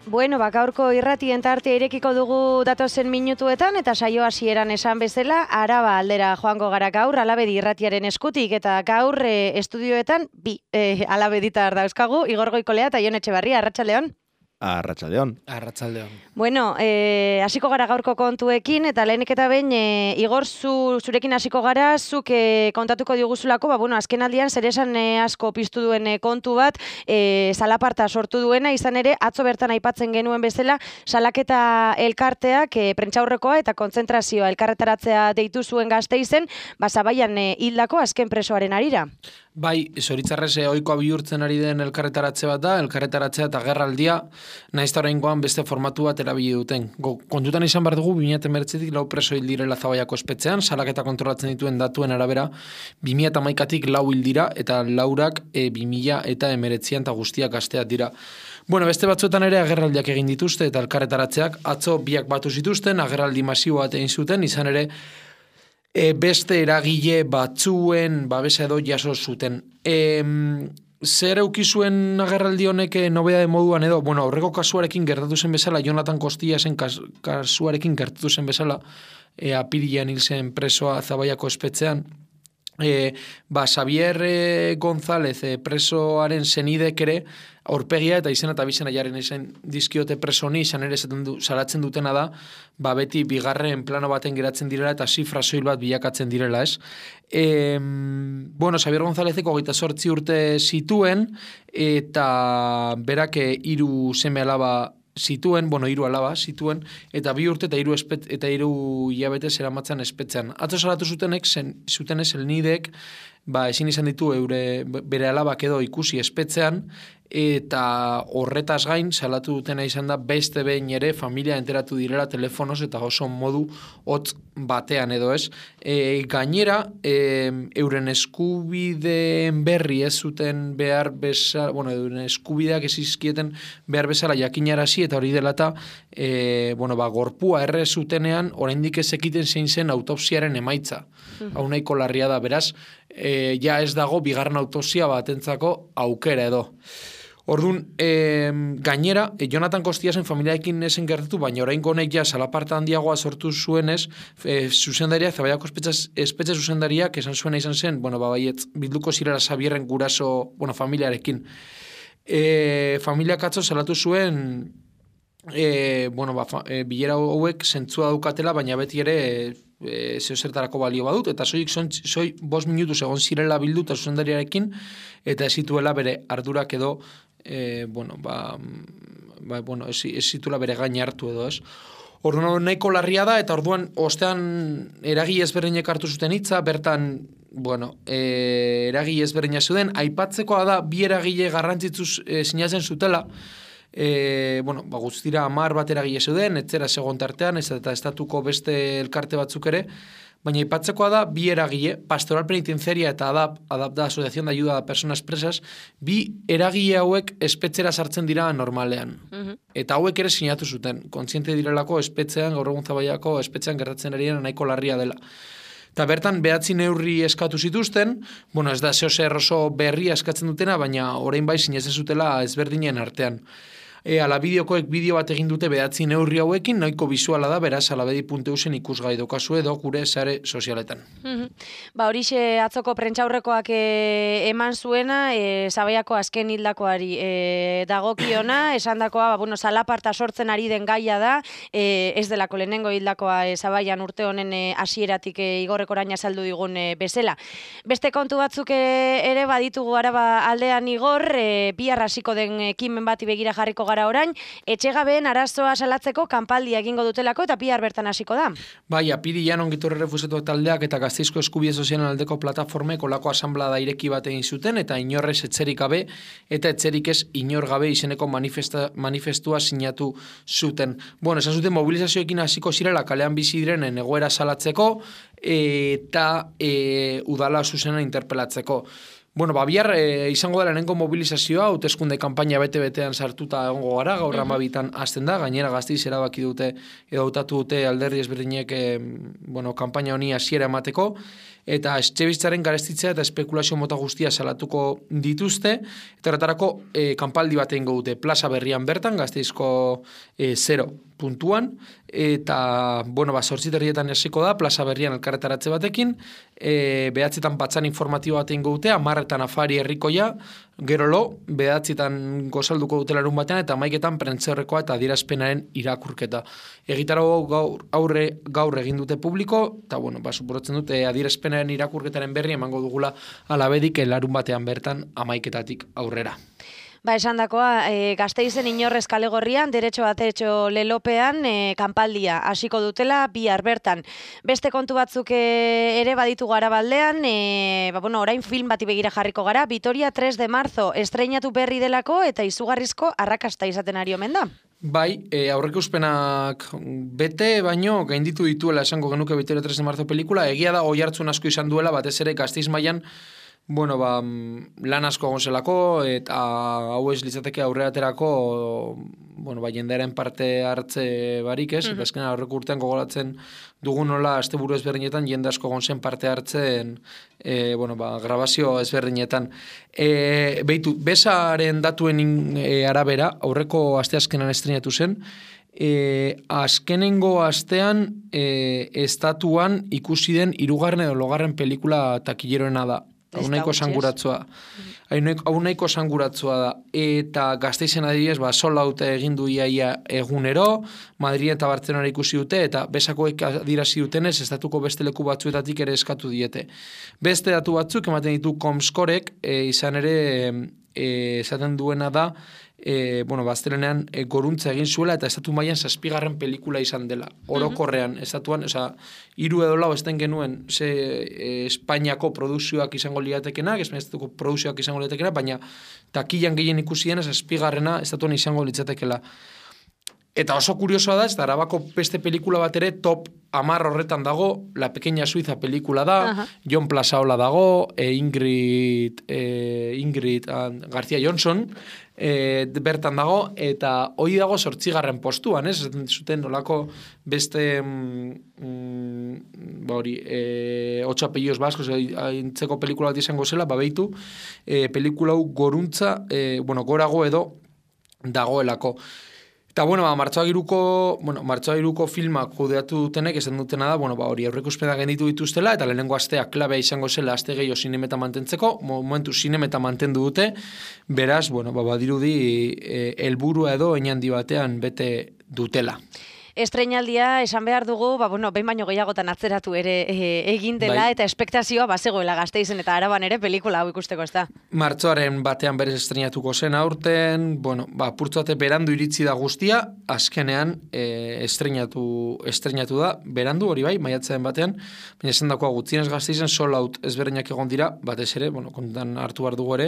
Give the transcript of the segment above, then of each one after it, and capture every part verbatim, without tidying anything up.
Bueno, ba, gaurko irratien tarte irekiko dugu datozen minutuetan, eta saio hasieran esan bezala, Araba aldera joango gara gaur, Alabedi irratiaren eskutik, eta gaur e, estudioetan bi e, alabeditar dauzkagu, Igor Goikolea eta Jon Etxebarria, arratsaldeon. Arratsaldeon. Arratsaldeon. Bueno, eh, hasiko gara gaurko kontuekin, eta lehenik eta behin, e, Igor, zu, zurekin hasiko gara, zuk e, kontatuko diguzulako, ba, bueno, azken aldian zeresan e, asko piztu duen e, kontu bat, e, salaparta sortu duena, izan ere, atzo bertan aipatzen genuen bezala, salaketa elkarteak, e, prentsaurrekoa eta kontzentrazioa elkarretaratzea deitu zuen Gasteizen, ba, Zabaian e, hildako azken presoaren arira. Bai, zoritzarrez ohikoa bihurtzen ari den elkarretaratze bat da, elkarretaratzea eta gerraldia, nahiz eta oraingoan beste formatu bat erabili duten. Go, kontutan izan behar dugu, bi mila hemeretzitik lau preso hil direla Zabaiako espetxean, salaketa kontrolatzen dituen datuen arabera, bi mila hamaikatik lau hil dira, eta laurak e, bi mila hemeretzian eta guztiak gazteak dira. Bueno, beste batzuetan ere agerraldiak egin dituzte, eta elkarretaratzeak atzo biak batu zituzten, agerraldi masibo bat egin zuten, izan ere, E, beste eragile batzuen babesa edo jaso zuten. E, zer eukizuen agerraldi honek nobeda de moduan edo, bueno, aurreko kasuarekin gertatu zen bezala, Jonathan Kostiasen kas, kasuarekin gertatu zen bezala, e, apirilean hil zen presoa Zabaiako espetxean, E, ba, Xavier e, González e, presoaren senidek ere aurpegia eta izena eta bizena jaren izan dizkiote preso honi, izan ere du, salatzen dutena da, ba, beti bigarren plano baten geratzen direla eta zifra soil bat bilakatzen direla, ez? E, bueno, Xavier Gonzálezeko hogeita zortzi urte zituen eta berak hiru seme alaba zituen, bueno, hiru alaba zituen, eta bi urte eta hiru espet, eta hiru hilabete zeramatzan espetxean. Atzo salatu zutenek, zen, zutenez elnidek, ba, ezin izan ditu eure, bere alabak edo ikusi espetxean, eta horretaz gain salatu dutena izan da beste behin ere familia enteratu direla telefonoz eta oso modu hotz batean edo ez. E, gainera, e, euren eskubideen berri ez zuten behar bezala, bueno, euren eskubideak ez izkieten behar bezala jakinarazi eta hori dela eta, e, bueno, ba, gorpua erre zutenean, oraindik ez ekiten zein zen autopsiaren emaitza. Mm-hmm. Hau nahiko larria da, beraz, e, ja ez dago bigarren autopsia batentzako aukera edo. Orduan, e, gainera, e, Jonathan Kostiasen familiaekin esen gertatu, baina orain honek ja salaparta handiagoa sortu zuenez, e, zuzendaria, Zabaiako espetxe zuzendariak esan zuena izan zen, bueno, ba, baiet, bilduko zirela Xabierren guraso, bueno, familiarekin. E, familiak atzo salatu zuen, e, bueno, ba, fa, e, bilera hauek zentzua daukatela, baina beti ere, e, E, zeo zertarako balio badut, eta soik zoi bost minutuz egon zirela bildu eta zuzendariarekin, eta ez zituela bere ardurak edo, e, bueno, ba, ba, bueno, ez, ez zituela bere gain hartu edo, ez. Orduan nahiko larria da, eta orduan ostean eragile ezberdinek hartu zuten hitza, bertan, bueno, e, eragile ezberdina zuten, aipatzekoa da, bi eragile garrantzitsuz e, sinatzen zutela, E, bueno, ba, guztira hamar bat eragile zeuden, etzera segon tartean, ez eta estatuko beste elkarte batzuk ere, baina ipatzekoa da, bi eragile, Pastoral Penitenciaria eta ADAP, ADAP da Asociación de Ayuda a Personas Presas, bi eragile hauek espetxera sartzen dira normalean. Uh-huh. Eta hauek ere sinatu zuten, kontziente direlako espetxean, gaur egun Zabaiako espetxean gertatzen ari nahiko larria dela. Eta bertan, behatzi neurri eskatu zituzten, bueno, ez da zeo zer oso berria eskatzen dutena, baina orain bai sinetzen zutela ezberdinen artean. E, ala bideokoek bideo bat egin dute behatzi neurri hauekin, nahiko bizuala da, beraz, alabedi puntu eusen ikusgai dokazu edo gure sare sozialetan. Mm-hmm. Ba, horixe atzoko prentsaurrekoak e, eman zuena, e, Zabaiako azken hildakoari e, dagokiona, esandakoa, ba, bueno, salaparta sortzen ari den gaia da, e, ez delako lehenengo hildakoa e, Zabaian urte honen hasieratik e, Igorrek orain azaldu digun e, bezala. Beste kontu batzuk e, ere baditugu Araba aldean Igor, e, bihar hasiko den ekimen bati begira jarriko gara orain, etxegabeen arazoa salatzeko kanpaldia egingo dutelako eta bihar bertan hasiko da. Bai, apirilean ongitorri refusatuak taldeak eta Gasteizko eskubide sozialen aldeko plataformek olako asanblada ireki bat egin zuten eta inorrez etxerik gabe eta etxerik ez inor gabe izeneko manifestua sinatu zuten. Bueno, esan zuten mobilizazioekin hasiko zirela kalean bizi direnen egoera salatzeko eta e, udala zuzena interpelatzeko. Bueno, ba, bihar e, izango da lehenengo mobilizazioa, hauteskunde kanpaina bete-betean sartuta egongo gara, gaur hamabitan hasten da, gainera Gasteiz erabaki dute, edo hautatu dute alderdi ezberdinek e, bueno, kanpaina honi hasiera emateko, eta etxebizitzaren garestitzea eta espekulazio mota guztia salatuko dituzte, eta horretarako e, kanpaldi bat egingo dute plaza berrian bertan, Gasteizko e, zero puntuan, eta, bueno, ba, zortzit herrietan hasiko da, plaza berrian elkarretaratze batekin, e, behatzetan batzan informatibo bat egingo dute, amarretan afari herrikoia, gero lo, behatzetan gozalduko dute larun batean, eta maiketan prentzeorrekoa eta adierazpenaren irakurketa. Egitarago gaur, aurre, gaur egin dute publiko, eta, bueno, ba, suporatzen dute adierazpenaren irakurketaren berri emango dugula alabedik larun batean bertan amaiketatik aurrera. Ba, esan dakoa, e, Gasteizen inorrez kalegorrian, derecho bateretxo lelopean, e, kanpaldia hasiko dutela, bihar bertan. Beste kontu batzuk e, ere baditu gara baldean, e, ba, bueno, orain film bati begira jarriko gara, Vitoria tres de marzo estreinatu berri delako eta izugarrizko arrakasta izaten ari omen da. Bai, e, aurreikuspenak bete, baino gainditu dituela esango genuke Vitoria tres de marzo pelikula, egia da oi hartzun asko izan duela, batez ere Gasteiz mailan, bueno, ba, lan asko gonzelako, eta hau ez litzateke aurreraterako, bueno, ba, jendearen parte hartze barik, ez? Mm-hmm. Eta azkenean aurreko urtean gogoratzen dugun nola asteburu ezberdinetan jende asko gonzen parte hartzen, e, bueno, ba, grabazio ezberdinetan. E, Beitu, besaren datuen e, arabera, aurreko asteazkenan estrenatu zen, E, azkenengo astean e, estatuan ikusi den hirugarren edo laugarren pelikula takilleroena da. Hau nahiko sanguratzua. Hau nahiko sanguratzua da. Eta Gasteizen adibidez, ba, Sold Out egin du iaia egunero, Madrid eta Bartzelona ikusi dute, eta besakoek adirazi dutenez, estatuko beste leku batzuetatik ere eskatu diete. Beste datu batzuk, ematen ditu Comscorek, e, izan ere, e, esaten duena da, E, bueno, baztelenean e, goruntza egin zuela eta estatu mailan zazpigarren pelikula izan dela. Orokorrean, estatuan, oza, hiru edo lau esten genuen ze e, Espainiako produkzioak izango liatekenak, Espainiako produkzioak izango liatekenak, baina takilan gehien ikusien zazpigarrena estatuan izango litzatekela. Eta oso kuriosoa da, ez da, Arabako beste pelikula bat ere top amar horretan dago, La Pequeña Suiza pelikula da, uh-huh. Jon Plazaola dago, e Ingrid, e, Ingrid García Johnson, e, bertan dago, eta hoi dago zortzigarren postuan, ez? Zuten nolako beste, mm, ba hori, e, Ocho apellidos vascos, aintzeko pelikula bat izango zela, babeitu, e, pelikula hau goruntza, e, bueno, gorago edo dagoelako. Eta, bueno, ba, martxoak iruko, bueno, martxoak iruko filmak kudeatu dutenek, esan dutena da, bueno, ba, hori aurreikuspenak genditu dituztela, eta lehenengo astea klabea izango zela aste gehiago zinemeta mantentzeko, momentu zinemeta mantendu dute, beraz, bueno, ba, badirudi helburua edo einandi batean bete dutela. Estreinaldia esan behar dugu, ba, bueno, behin baino gehiagotan atzeratu ere e, egin dela, bai. Eta espektazioa bazegoela Gasteizen eta Araban ere pelikula hau ikusteko, ez da? Martxoaren batean berez estreinatuko zen aurten, bueno, ba, purtzuate berandu iritzi da guztia, azkenean e, estreinatu, estreinatu da, berandu hori bai, maiatzaren batean, baina esan dakoa gutzienez Gasteizen Sold Out ezberdinak egon dira, batez ere, bueno, kontan hartu behar dugu ere,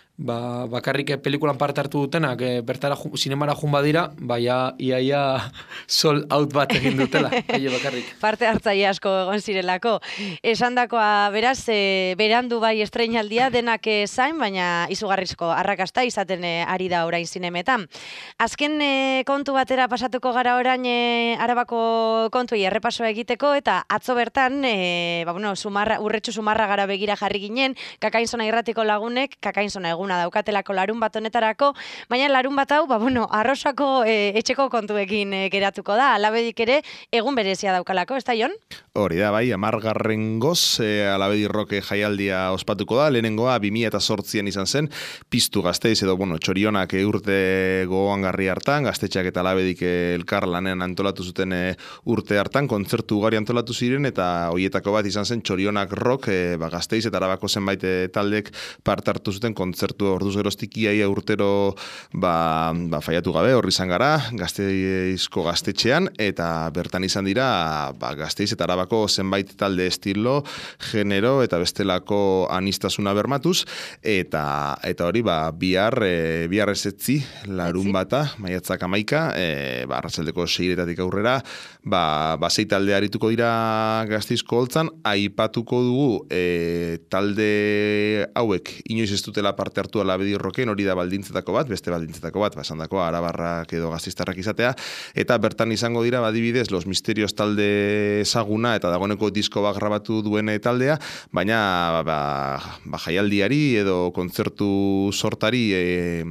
ba, bakarrik pelikulan parte hartu dutenak, e, bertara ju, sinemara jun badira, baina iaia Sold Out bat egin dutela, aile bakarrik. Parte hartzaile asko egon zirelako. Esandakoa beraz, e, berandu bai estreinaldia denak zain, baina izugarrizko arrakasta izaten e, ari da orain zinemetan. Azken e, kontu batera pasatuko gara orain e, Arabako kontuei errepasoa egiteko, eta atzo bertan, e, ba, bueno, sumarra, urretxu sumarra gara begira jarri ginen, Kakainzona irratiko lagunek, Kakainzona egun daukatelako larun bat honetarako, baina larun bat hau, ba, bueno, arrosako e, etxeko kontuekin e, geratuko da, alabedik ere egun berezia daukalako, ez da, Jon? Hori da, bai, amargarren goz, e, alabedik roke jaialdia ospatuko da, lehenengoa bi mila zortzian izan zen, Piztu Gasteiz edo, bueno, txorionak e, urte gogoangarri hartan, gaztetxeak eta alabedik e, elkar lanen antolatu zuten e, urte hartan, kontzertu ugari antolatu ziren, eta hoietako bat izan zen txorionak rock, e, ba, Gasteiz eta Arabako zenbait e, taldek parte hartu zuten kontzertu orduz geroztik iaia urtero ba, ba, faiatu gabe, horri izan gara, Gasteizko gaztetxean, eta bertan izan dira ba, Gasteiz eta Arabako zenbait talde estilo, genero eta bestelako anistasuna bermatuz, eta eta hori ba, bihar, e, bihar ezetzi, larun bata, maiatzak amaika, e, ba, arratsaldeko seiretatik aurrera, ba, ba zei talde arituko dira Gasteizko holtzan, aipatuko dugu e, talde hauek inoiz ez dutela parte hartu alabedik roken, hori da baldintzetako bat, beste baldintzetako bat, basandako arabarrak edo gasteiztarrak izatea, eta bertan izango dira, badibidez, Los Misterios talde ezaguna, eta dagoeneko disko bat grabatu duen taldea, baina ba, ba, jaialdiari edo kontzertu sortari e,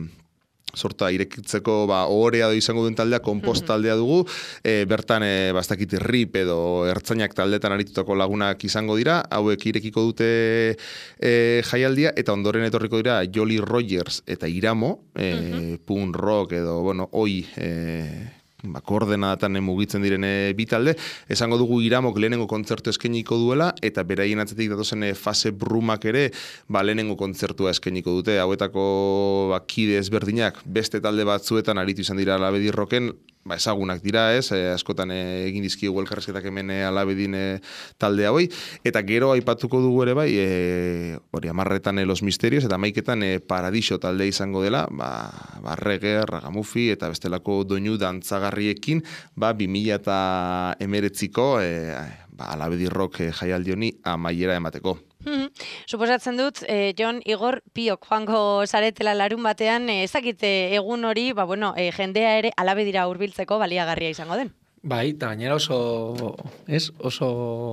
sorta irekitzeko ba ohorea izango duen taldea, Kompost taldea dugu, e, bertan e, bastakit rip edo ertzainak taldetan aritutako lagunak izango dira, hauek irekiko dute e, jaialdia, eta ondoren etorriko dira Jolly Rogers eta Iramo, e, uh-huh. punk rock edo, bueno, oi... E, ba, koordenadatan mugitzen direne bi talde, esango dugu Iramok lehenengo kontzertu eskainiko duela, eta beraien atzetik datozen fase brumak ere, ba, lehenengo kontzertua eskainiko dute, hauetako ba, kide ezberdinak, beste talde batzuetan aritu izan dira Alabedi Rocken, ba, ezagunak dira, ez, e, askotan e, egin dizkigu elkarrezketak hemen e, Alabedin e, talde hauei, eta gero aipatuko dugu ere bai, e, hori, amarretan e, Los Misterios, eta maiketan e, Paradiso talde izango dela, ba, ba reggae, ragamufi, eta bestelako doinu dantzagarriekin, ba, bi mila hemeretziko e, ba, Alabedi Rock e, jaialdi honi amaiera emateko. Suposatzen dut, eh, Jon, Igor, Piok, joango zaretela larun batean, eh, ezakite egun hori, ba, bueno, eh, jendea ere Alabedira hurbiltzeko baliagarria izango den. Bai, eta gainera oso, ez, oso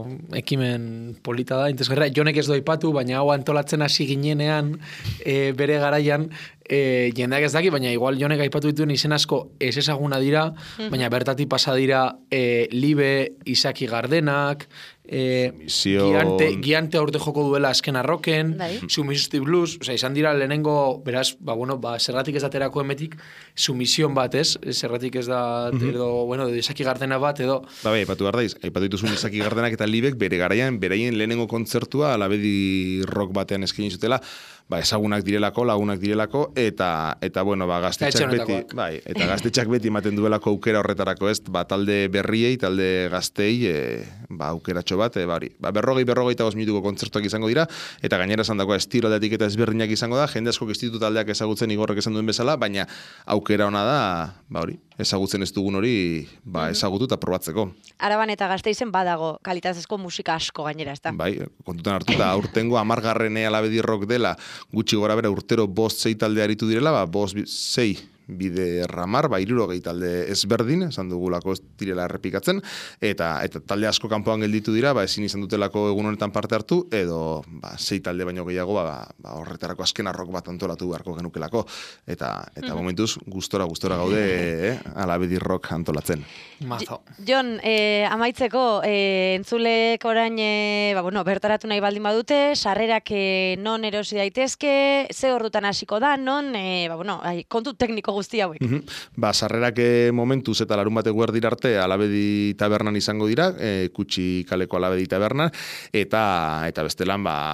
ekimen polita da, interesgarria. Jonek ez doipatu, baina hau antolatzen hasi ginenean e, bere garaian, e, jendeak ez daki, baina igual Jonek aipatu dituen izen asko ez ezaguna dira, mm-hmm. baina bertatik pasa dira e, Libe, Isaki Gardenak, e, giante, giante aurte joko duela azken arroken, Sumisty Blues, oza, izan dira lehenengo, beraz, ba, bueno, ba, zerratik ez daterako emetik, sumision bat, ez? Zerratik ez da, mm-hmm. edo, bueno, Isaki Gardena bat, edo... Ba, bai, aipatu gardaiz, aipatu dituzun Isaki Gardenak eta Libek bere garaian, beraien lehenengo kontzertua Alabedi Rock batean eskaini zutela, ba, ezagunak direlako, lagunak direlako, eta, eta bueno, ba, gaztetxak beti, bai, eta gaztetxak beti ematen duelako aukera horretarako, ez, ba, talde berriei, talde gaztei, e, ba, aukeratxo bat, e, ba, hori, ba, berrogei, berrogei eta minutuko kontzertuak izango dira, eta gainera esan dagoa estilo aldetik eta ezberdinak izango da, jende asko institutu taldeak ezagutzen Igorrek esan duen bezala, baina aukera ona da, ba, hori, ezagutzen ez dugun hori, ba, ezagutu eta probatzeko. Araban eta Gasteizen badago kalitatezko musika asko gainera, ezta? Bai, kontutan hartuta, aurtengo amargarren Alabedi Rock dela, gutxi gora bera urtero bost zei talde aritu direla, ba, bost zei bide ramar, ba, irurogei talde ezberdin, esan dugulako ez direla errepikatzen, eta eta talde asko kanpoan gelditu dira, ba, ezin izan dutelako egun honetan parte hartu, edo ba, zei talde baino gehiago, ba, ba, horretarako azken arrok bat antolatu beharko genukelako, eta eta mm-hmm. momentuz, gustora, gustora gaude, eh, Alabedi Rock antolatzen. Mazo. Jon, eh, amaitzeko, eh, entzulek orain, eh, ba, bueno, bertaratu nahi baldin badute, sarrerak eh, non erosi daitezke, ze ordutan hasiko da, non, eh, ba, bueno, ai, kontu tekniko guzti hauek. Mm-hmm. Ba, sarrerak momentuz eta larun bate guerdira arte Alabedi tabernan izango dira, e, Kutxi kaleko Alabedi tabernan, eta eta bestelan, ba,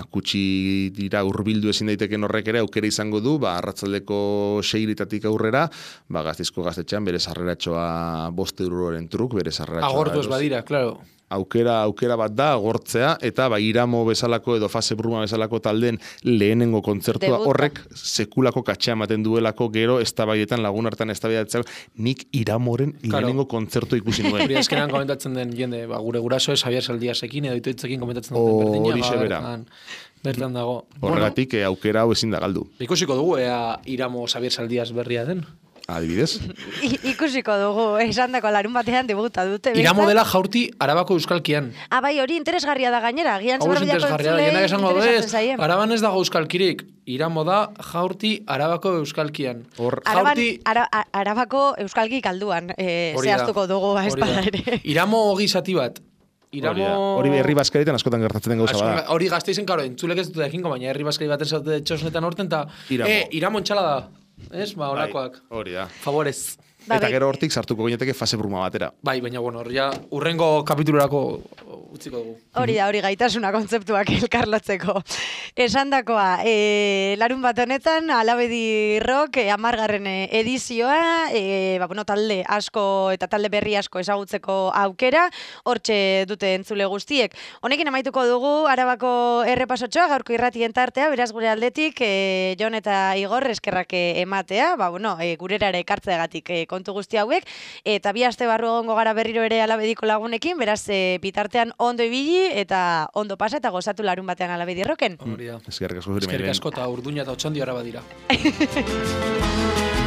Kutxi dira hurbildu ezin daiteken horrek ere aukera izango du, ba, arratsaldeko seiritatik aurrera, ba, Gasteizko gaztetxean bere sarreratxoa bost euroren truk, bere sarreratxoa. Agortu ez badira, claro. Aukera, aukera bat da, agortzea, eta ba, Iramo bezalako edo fase bruma bezalako taldeen lehenengo kontzertua Debuta. Horrek sekulako katxea ematen duelako gero eztabaidetan lagun hartan eztabaidatzen nik Iramoren claro. lehenengo kontzertu ikusi nuen. Hori azkenan komentatzen den jende, ba, gure guraso ez Javier Saldiasekin edo itoitzekin komentatzen duten berdina. Hori sebera. Bertan dago. Horregatik bueno, aukera hau ezin da galdu. Ikusiko dugu, ea Iramo Javier Saldias berria den. Adibidez. I, ikusiko dugu, esan dako larun batean debuta dute. Iramo dela Jaurti Arabako Euskalkian. Ah, bai, hori interesgarria da gainera. Gian hau interesgarria da, jendak esango ez, zaien. Araban ez dago Euskalkirik. Iramo da Jaurti Arabako Euskalkian. Hor, Araban, Jaurti... ara, Arabako Euskalki kalduan, eh, zehaztuko dugu espada ere. Iramo hogi zati bat. Iramo... Hori herri bazkaretan askotan gertatzen den gauza bada. Hori Gasteizen, karo, entzulek ez dut egingo, baina herri bazkari baten zaute txosnetan horten, eta eh, Iramo entxala da. Ez, ba, olakoak. Hori da. Favorez. Eta gero hortik sartuko gineteke fase bruma batera. Bai, baina, bueno, hori ja, urrengo kapitulurako utziko dugu. Hori da, hori gaitasuna kontzeptuak elkarlotzeko. Esandakoa, e, larun bat honetan, Alabedi Rock, e, amargarren edizioa, e, ba, bueno, talde asko eta talde berri asko ezagutzeko aukera, hortxe dute entzule guztiek. Honekin amaituko dugu, Arabako errepasotxoa, gaurko irratien tartea, beraz gure aldetik, e, Jon eta Igor eskerrak ematea, ba, bueno, e, gurera ere ekartzeagatik e, kontu guzti hauek, eta bi aste barru egongo gara berriro ere Alabediko lagunekin, beraz e, bitartean ondo ibili eta ondo pasa eta gozatu larun batean Alabedi Rocken. Hori da. Eskerrik asko zuri Eskerrik asko eta urduña eta otxandio Araba dira.